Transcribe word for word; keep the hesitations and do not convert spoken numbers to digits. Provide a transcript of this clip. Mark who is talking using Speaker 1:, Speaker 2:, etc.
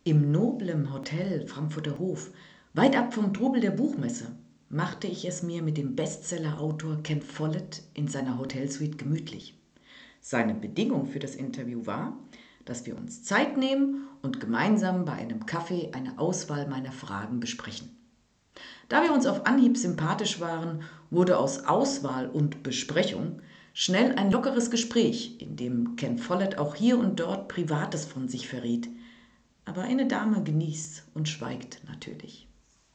Speaker 1: Im noblen Hotel Frankfurter Hof, weit ab vom Trubel der Buchmesse, machte ich es mir mit dem Bestsellerautor Ken Follett in seiner Hotelsuite gemütlich. Seine Bedingung für das Interview war, dass wir uns Zeit nehmen und gemeinsam bei einem Kaffee eine Auswahl meiner Fragen besprechen. Da wir uns auf Anhieb sympathisch waren, wurde aus Auswahl und Besprechung schnell ein lockeres Gespräch, in dem Ken Follett auch hier und dort Privates von sich verriet. Aber eine Dame genießt und schweigt natürlich.